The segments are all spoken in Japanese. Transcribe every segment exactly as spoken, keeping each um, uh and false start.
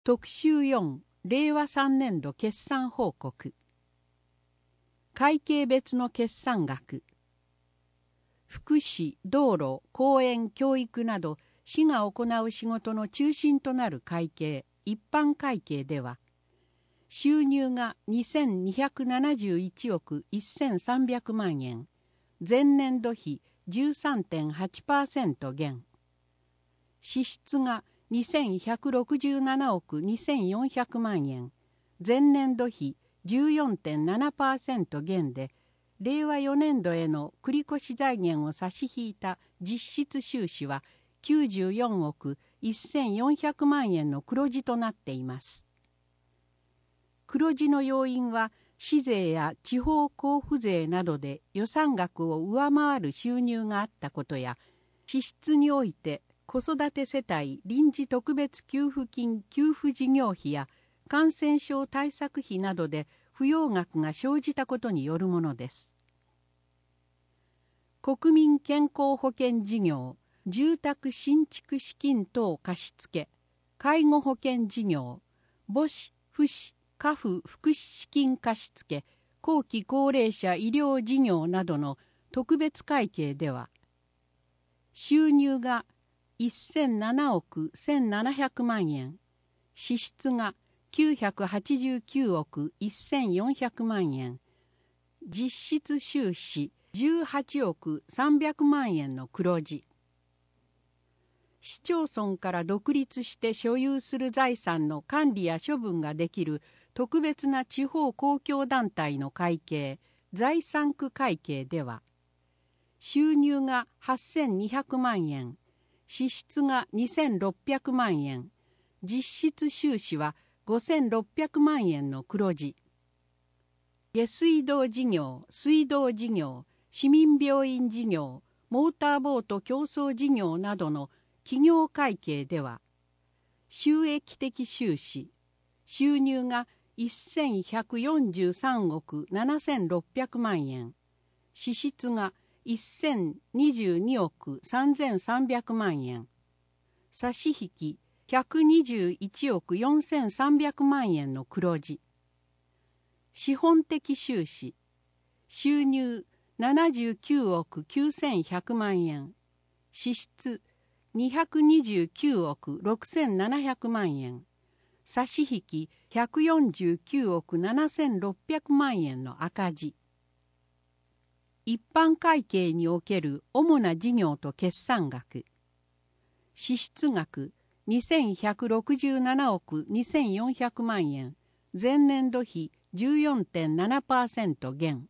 特集よん、令和さんねん度決算報告。会計別の決算額。福祉、道路、公園、教育など市が行う仕事の中心となる会計、一般会計では、収入がにせんにひゃくななじゅういちおくせんさんびゃくまんえん、前年度比 じゅうさんてんはちパーセント 減。支出がにせんひゃくろくじゅうななおくにせんよんひゃくまんえん、前年度比 じゅうよんてんななパーセント 減で、令和よねん度への繰越財源を差し引いた実質収支はきゅうじゅうよんおくせんよんひゃくまんえんの黒字となっています。黒字の要因は、市税や地方交付税などで予算額を上回る収入があったことや、支出において子育て世帯臨時特別給付金給付事業費や感染症対策費などで不要額が生じたことによるものです。国民健康保険事業、住宅新築資金等貸付、介護保険事業、母子、父子、家父福祉資金貸付、後期高齢者医療事業などの特別会計では、収入がせんななおくせんななひゃくまんえん、支出がきゅうひゃくはちじゅうきゅうおくせんよんひゃくまんえん、実質収支じゅうはちおくさんびゃくまんえんの黒字。市町村から独立して所有する財産の管理や処分ができる特別な地方公共団体の会計、財産区会計では、収入がはっせんにひゃくまんえん、支出がにせんろっぴゃくまんえん、実質収支はごせんろっぴゃくまんえんの黒字。下水道事業、水道事業、市民病院事業、モーターボート競争事業などの企業会計では、収益的収支、収入がせんひゃくよんじゅうさんおくななせんろっぴゃくまんえん、支出がせんにじゅうにおくさんぜんさんびゃくまんえん、差し引きひゃくにじゅういちおくよんせんさんびゃくまんえんの黒字。資本的収支、収入ななじゅうきゅうおくきゅうせんひゃくまんえん、支出にひゃくにじゅうきゅうおくろくせんななひゃくまんえん、差し引きひゃくよんじゅうきゅうおくななせんろっぴゃくまんえんの赤字。一般会計における主な事業と決算額。支出額にせんひゃくろくじゅうななおくにせんよんひゃくまんえん、前年度比 じゅうよんてんななパーセント 減。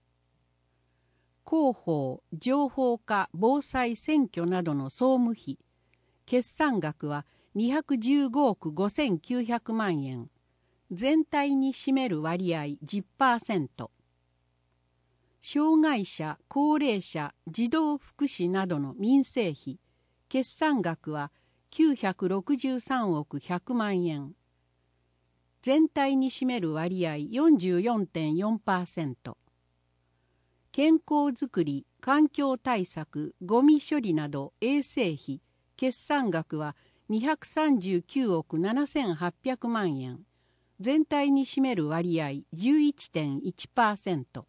広報、情報化、防災選挙などの総務費。決算額はにひゃくじゅうごおくごせんきゅうひゃくまんえん。全体に占める割合 じゅっパーセント。障害者、高齢者、児童福祉などの民生費。決算額はきゅうひゃくろくじゅうさんおくひゃくまんえん。全体に占める割合 よんじゅうよんてんよんパーセント。健康づくり、環境対策、ゴミ処理など衛生費。決算額はにひゃくさんじゅうきゅうおくななせんはっぴゃくまんえん。全体に占める割合 じゅういちてんいちパーセント。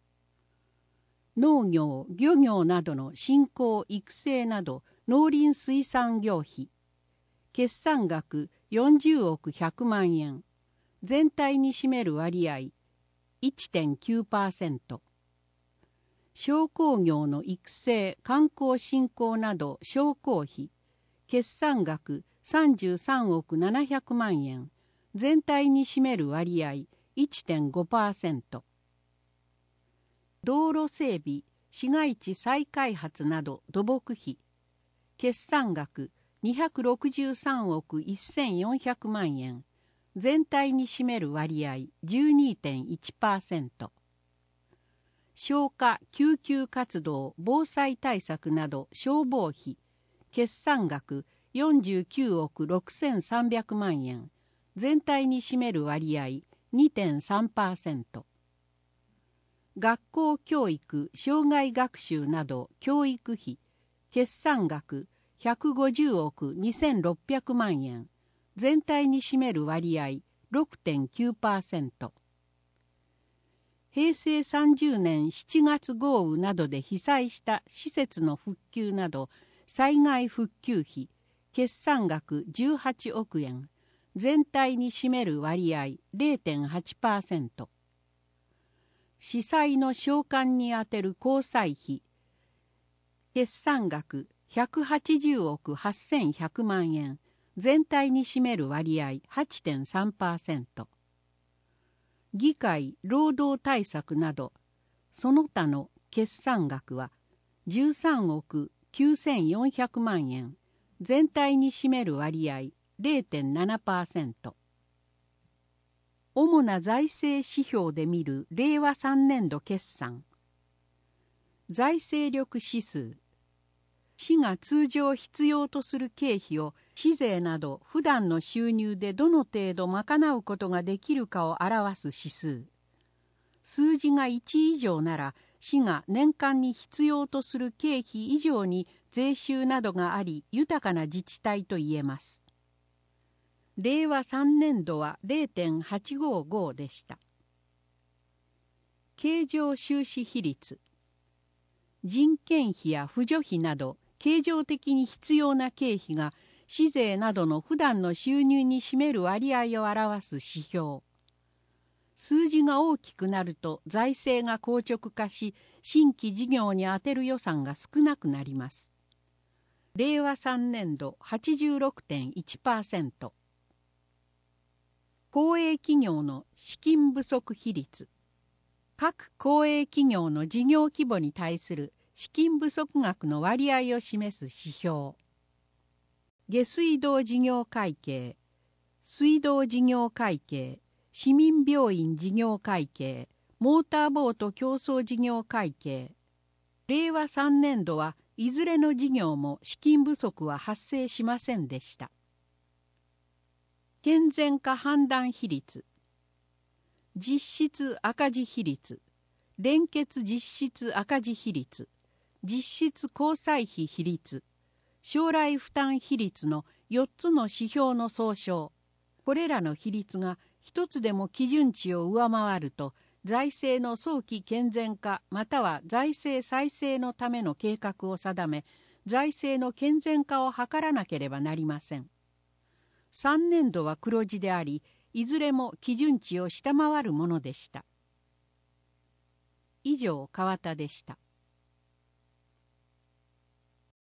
農業、漁業などの振興育成など農林水産業費。決算額よんじゅうおくひゃくまんえん。全体に占める割合 いちてんきゅうパーセント。商工業の育成、観光振興など商工費。決算額さんじゅうさんおくななひゃくまんえん。全体に占める割合 いちてんごパーセント。道路整備、市街地再開発など土木費。決算額にひゃくろくじゅうさんおくせんよんひゃくまんえん。全体に占める割合 じゅうにてんいちパーセント。消火・救急活動、防災対策など消防費。決算額よんじゅうきゅうおくろくせんさんびゃくまんえん。全体に占める割合 にてんさんパーセント。学校教育、障害学習など教育費。決算額ひゃくごじゅうおくにせんろっぴゃくまんえん。 全体に占める割合 ろくてんきゅうパーセント。へいせいさんじゅうねんしちがつ豪雨などで被災した施設の復旧など災害復旧費決算額じゅうはちおくえん、全体に占める割合 れいてんはちパーセント。司祭の償還に充てる交際費決算額ひゃくはちじゅうおくはっせんひゃくまんえん、全体に占める割合 はちてんさんパーセント。議会労働対策などその他の決算額はじゅうさんおくきゅうせんよんひゃくまんえん、全体に占める割合 れいてんななパーセント。主な財政指標で見るれいわさんねんど決算。財政力指数。市が通常必要とする経費を市税など普段の収入でどの程度賄うことができるかを表す指数。数字がいち以上なら市が年間に必要とする経費以上に税収などがあり豊かな自治体と言えます。れいわさんねんどは れいてんはちごご でした。経常収支比率。人件費や扶助費など経常的に必要な経費が市税などの普段の収入に占める割合を表す指標。数字が大きくなると財政が硬直化し新規事業に充てる予算が少なくなります。れいわさんねんど はちじゅうろくてんいちパーセント。公営企業の資金不足比率。各公営企業の事業規模に対する資金不足額の割合を示す指標。下水道事業会計、水道事業会計、市民病院事業会計、モーターボート競争事業会計。れいわさんねんどはいずれの事業も資金不足は発生しませんでした。健全化判断比率。実質赤字比率、連結実質赤字比率、実質交際費比率、将来負担比率のよっつの指標の総称。これらの比率が一つでも基準値を上回ると財政の早期健全化または財政再生のための計画を定め、財政の健全化を図らなければなりません。さんねんどは黒字であり、いずれも基準値を下回るものでした。以上、川田でした。